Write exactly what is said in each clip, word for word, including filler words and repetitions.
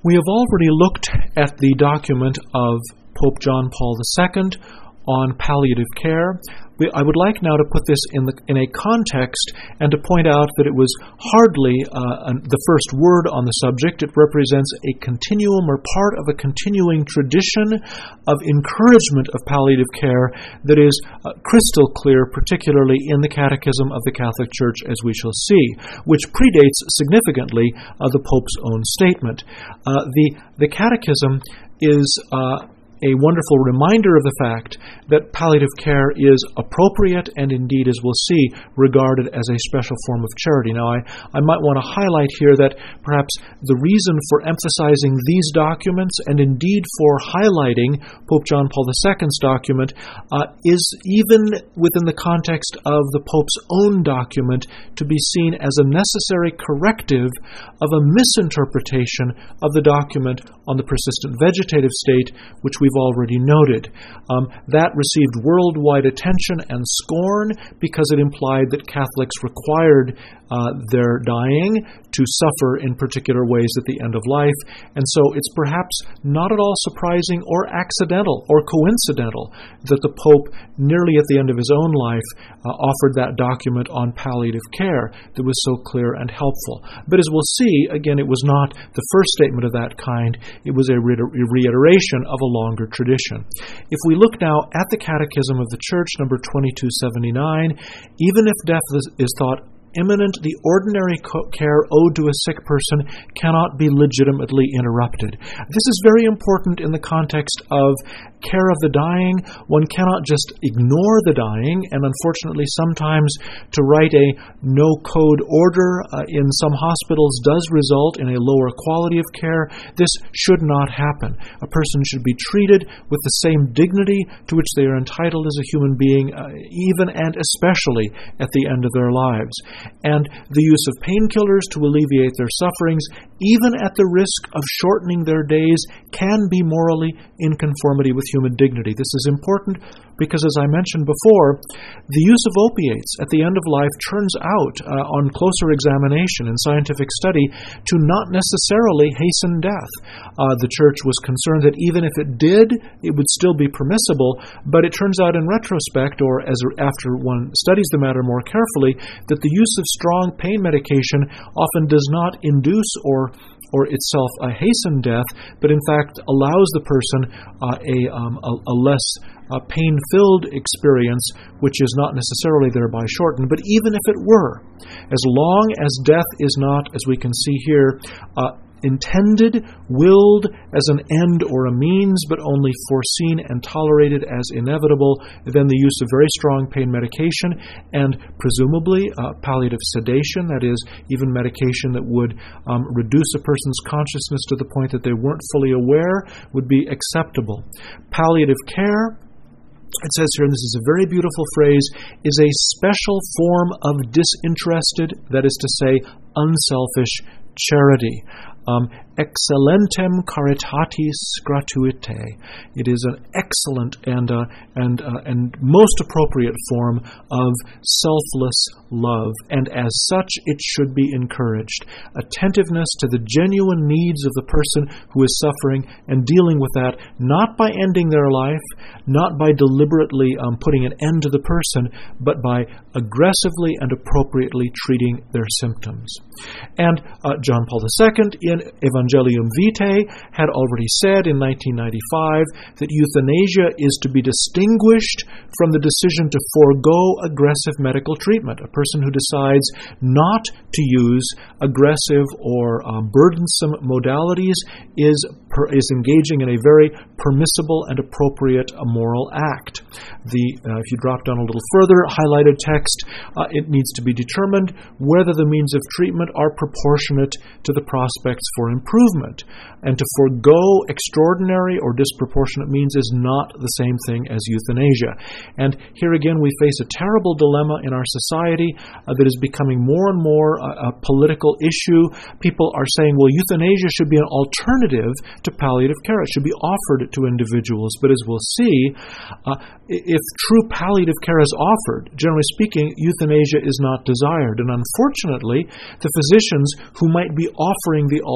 We have already looked at the document of Pope John Paul the Second on palliative care. We, I would like now to put this in, the, in a context and to point out that it was hardly uh, the first word on the subject. It represents a continuum or part of a continuing tradition of encouragement of palliative care that is uh, crystal clear, particularly in the Catechism of the Catholic Church, as we shall see, which predates significantly uh, the Pope's own statement. Uh, the, the Catechism is Uh, a wonderful reminder of the fact that palliative care is appropriate and indeed, as we'll see, regarded as a special form of charity. Now, I, I might want to highlight here that perhaps the reason for emphasizing these documents and indeed for highlighting Pope John Paul the Second's document uh, is even within the context of the Pope's own document to be seen as a necessary corrective of a misinterpretation of the document on the persistent vegetative state, which we've already noted. Um, that received worldwide attention and scorn because it implied that Catholics required uh, their dying to suffer in particular ways at the end of life. And so it's perhaps not at all surprising or accidental or coincidental that the Pope, nearly at the end of his own life, uh, offered that document on palliative care that was so clear and helpful. But as we'll see, again, it was not the first statement of that kind. It was a reiteration of a longer tradition. If we look now at the Catechism of the Church, number twenty-two seventy-nine, even if death is thought imminent, the ordinary care owed to a sick person cannot be legitimately interrupted. This is very important in the context of care of the dying. One cannot just ignore the dying, and unfortunately sometimes to write a no-code order uh, in some hospitals does result in a lower quality of care. This should not happen. A person should be treated with the same dignity to which they are entitled as a human being, uh, even and especially at the end of their lives. And the use of painkillers to alleviate their sufferings, even at the risk of shortening their days, can be morally in conformity with human dignity. This is important because, as I mentioned before, the use of opiates at the end of life turns out, uh, on closer examination and scientific study, to not necessarily hasten death. Uh, the Church was concerned that even if it did, it would still be permissible, but it turns out in retrospect, or as after one studies the matter more carefully, that the use of strong pain medication often does not induce or or itself a hasten death, but in fact allows the person uh, a, um, a, a less uh, pain-filled experience, which is not necessarily thereby shortened. But even if it were, as long as death is not, as we can see here, uh, intended, willed as an end or a means, but only foreseen and tolerated as inevitable, then the use of very strong pain medication and presumably uh, palliative sedation, that is, even medication that would um, reduce a person's consciousness to the point that they weren't fully aware, would be acceptable. Palliative care, it says here, and this is a very beautiful phrase, is a special form of disinterested, that is to say, unselfish charity. Um, excellentem caritatis gratuitae. It is an excellent and uh, and uh, and most appropriate form of selfless love, and as such it should be encouraged. Attentiveness to the genuine needs of the person who is suffering, and dealing with that not by ending their life, not by deliberately um, putting an end to the person, but by aggressively and appropriately treating their symptoms. And uh, John Paul the Second, in Evangelium Vitae, had already said in nineteen ninety-five that euthanasia is to be distinguished from the decision to forego aggressive medical treatment. A person who decides not to use aggressive or um, burdensome modalities is per, is engaging in a very permissible and appropriate uh, moral act. The uh, if you drop down a little further, highlighted text, uh, it needs to be determined whether the means of treatment are proportionate to the prospects for improvement. And to forego extraordinary or disproportionate means is not the same thing as euthanasia. And here again we face a terrible dilemma in our society uh, that is becoming more and more uh, a political issue. People are saying, well, euthanasia should be an alternative to palliative care. It should be offered to individuals. But as we'll see, uh, if true palliative care is offered, generally speaking, euthanasia is not desired. And unfortunately, the physicians who might be offering the alternative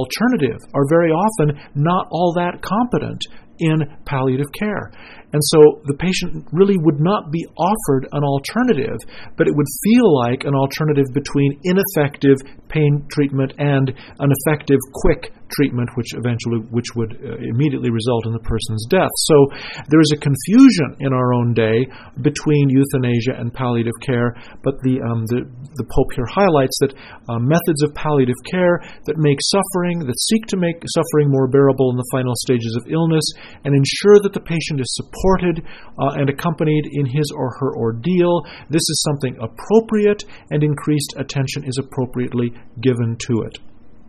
alternative are very often not all that competent in palliative care. And so the patient really would not be offered an alternative, but it would feel like an alternative between ineffective pain treatment and an effective, quick treatment, which eventually, which would uh, immediately result in the person's death. So there is a confusion in our own day between euthanasia and palliative care, but the um, the, the Pope here highlights that uh, methods of palliative care that make suffering, that seek to make suffering more bearable in the final stages of illness, and ensure that the patient is supported uh, and accompanied in his or her ordeal. This is something appropriate, and increased attention is appropriately given to it.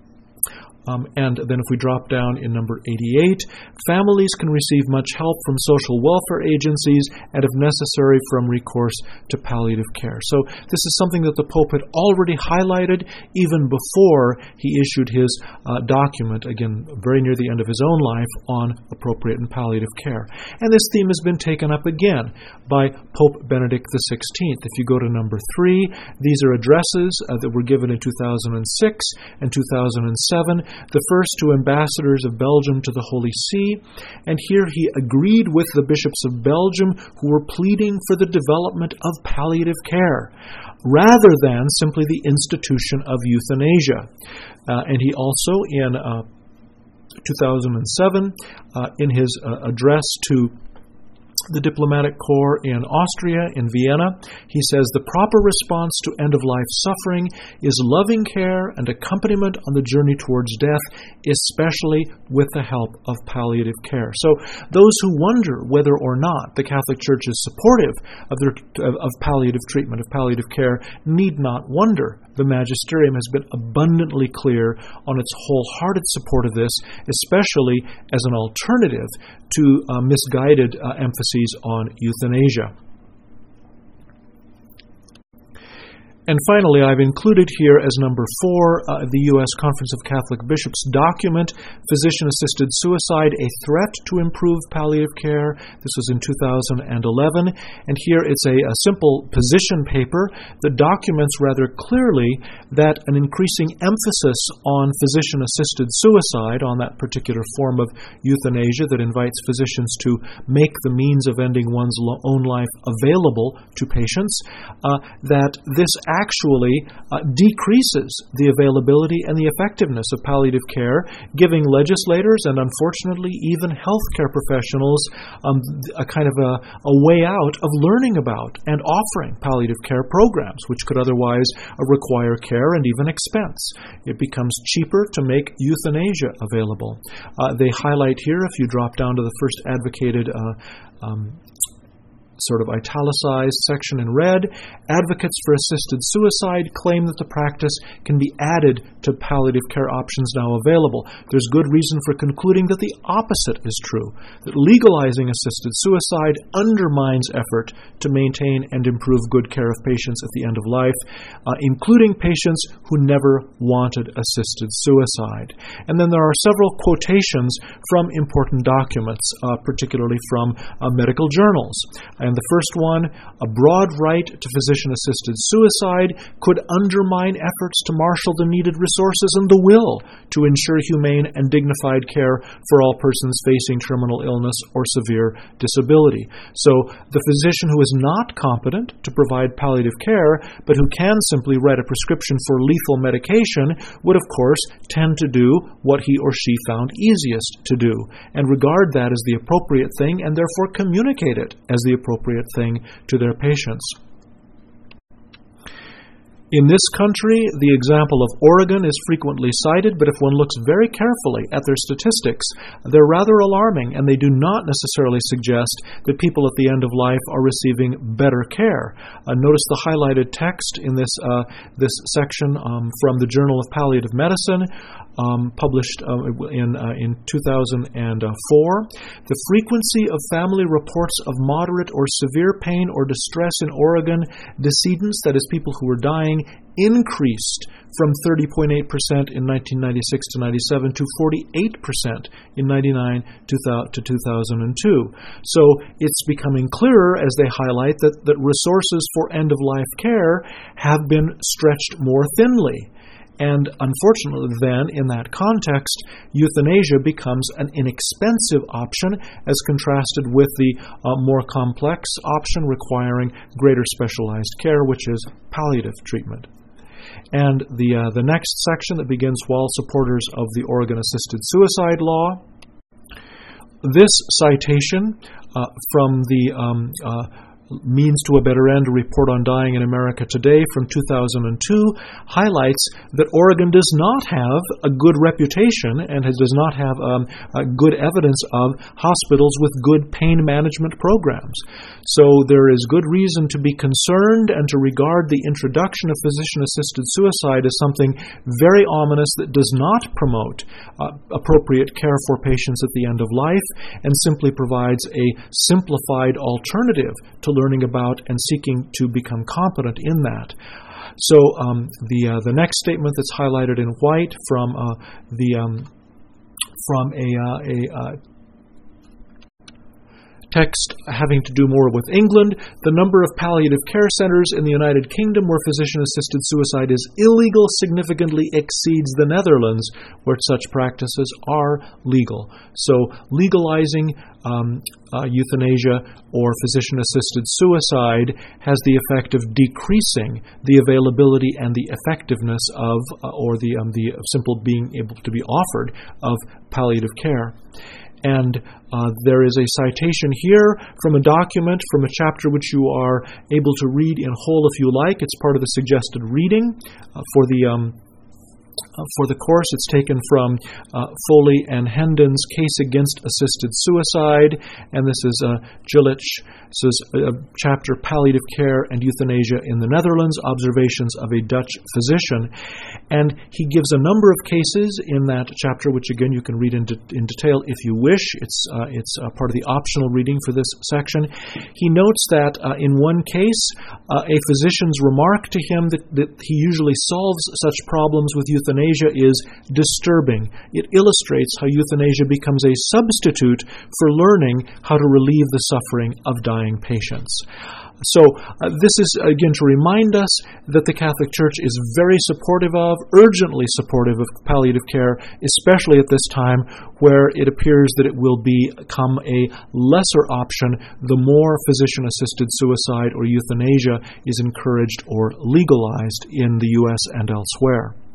Um, and then if we drop down in number eighty-eight, families can receive much help from social welfare agencies and, if necessary, from recourse to palliative care. So this is something that the Pope had already highlighted even before he issued his uh, document, again, very near the end of his own life, on appropriate and palliative care. And this theme has been taken up again by Pope Benedict the sixteenth. If you go to number three, these are addresses uh, that were given in two thousand six and two thousand seven. The first to ambassadors of Belgium to the Holy See, and here he agreed with the bishops of Belgium who were pleading for the development of palliative care, rather than simply the institution of euthanasia. Uh, and he also, in uh, two thousand seven, uh, in his uh, address to the diplomatic corps in Austria, in Vienna, he says, the proper response to end-of-life suffering is loving care and accompaniment on the journey towards death, especially with the help of palliative care. So those who wonder whether or not the Catholic Church is supportive of, their, of, of palliative treatment, of palliative care, need not wonder. The Magisterium has been abundantly clear on its wholehearted support of this, especially as an alternative to uh, misguided uh, emphases on euthanasia. And finally, I've included here as number four uh, the U S Conference of Catholic Bishops document, Physician-Assisted Suicide, a Threat to Improve Palliative Care. This was in two thousand eleven. And here it's a, a simple position paper that documents rather clearly that an increasing emphasis on physician-assisted suicide, on that particular form of euthanasia that invites physicians to make the means of ending one's own life available to patients, uh, that this actually uh, decreases the availability and the effectiveness of palliative care, giving legislators and, unfortunately, even healthcare professionals um, a kind of a, a way out of learning about and offering palliative care programs, which could otherwise uh, require care and even expense. It becomes cheaper to make euthanasia available. Uh, they highlight here, if you drop down to the first advocated uh, um, sort of italicized section in red, advocates for assisted suicide claim that the practice can be added to palliative care options now available. There's good reason for concluding that the opposite is true, that legalizing assisted suicide undermines effort to maintain and improve good care of patients at the end of life, uh, including patients who never wanted assisted suicide. And then there are several quotations from important documents, uh, particularly from uh, medical journals. And the first one, a broad right to physician-assisted suicide could undermine efforts to marshal the needed resources and the will to ensure humane and dignified care for all persons facing terminal illness or severe disability. So the physician who is not competent to provide palliative care, but who can simply write a prescription for lethal medication, would of course tend to do what he or she found easiest to do, and regard that as the appropriate thing, and therefore communicate it as the appropriate thing to their patients. In this country, the example of Oregon is frequently cited, but if one looks very carefully at their statistics, they're rather alarming, and they do not necessarily suggest that people at the end of life are receiving better care. Uh, notice the highlighted text in this uh, this section um, from the Journal of Palliative Medicine, um, published uh, in uh, in two thousand four. The frequency of family reports of moderate or severe pain or distress in Oregon, decedents, that is, people who were dying, increased from thirty point eight percent in nineteen ninety-six to ninety-seven to forty-eight percent in ninety-nine to two thousand two. So it's becoming clearer, as they highlight, that, that resources for end-of-life care have been stretched more thinly. And unfortunately then, in that context, euthanasia becomes an inexpensive option as contrasted with the uh, more complex option requiring greater specialized care, which is palliative treatment. And the, uh, the next section that begins while supporters of the Oregon-assisted suicide law. This citation uh, from the um, uh, Means to a Better End, a report on dying in America today from two thousand two, highlights that Oregon does not have a good reputation and has, does not have um, a good evidence of hospitals with good pain management programs. So there is good reason to be concerned and to regard the introduction of physician-assisted suicide as something very ominous that does not promote uh, appropriate care for patients at the end of life and simply provides a simplified alternative to learning about and seeking to become competent in that. So um, the uh, the next statement that's highlighted in white from uh, the um, from a uh, a uh, text having to do more with England, the number of palliative care centers in the United Kingdom where physician-assisted suicide is illegal significantly exceeds the Netherlands, where such practices are legal. So legalizing um, uh, euthanasia or physician-assisted suicide has the effect of decreasing the availability and the effectiveness of, uh, or the um, the simple being able to be offered of palliative care. And uh, there is a citation here from a document, from a chapter which you are able to read in whole if you like. It's part of the suggested reading uh, for the um, uh, for the course. It's taken from uh, Foley and Hendon's Case Against Assisted Suicide, and this is uh, Gillich's uh, chapter, Palliative Care and Euthanasia in the Netherlands, Observations of a Dutch Physician. And he gives a number of cases in that chapter, which again you can read in, de- in detail if you wish. It's uh, it's uh, part of the optional reading for this section. He notes that uh, in one case, uh, a physician's remark to him that, that he usually solves such problems with euthanasia is disturbing. It illustrates how euthanasia becomes a substitute for learning how to relieve the suffering of dying patients. So uh, this is, again, to remind us that the Catholic Church is very supportive of, urgently supportive of palliative care, especially at this time where it appears that it will become a lesser option the more physician-assisted suicide or euthanasia is encouraged or legalized in the U S and elsewhere.